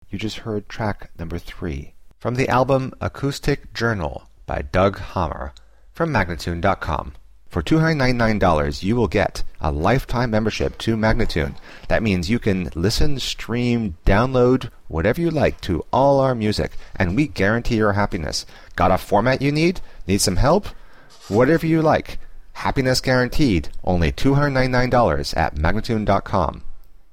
you just heard track number 3 from the album Acoustic Journal by Doug Hammer from Magnatune.com. For $299, you will get a lifetime membership to Magnatune. That means you can listen, stream, download, whatever you like to all our music, and we guarantee your happiness. Got a format you need? Need some help? Whatever you like. Happiness guaranteed. Only $299 at Magnatune.com.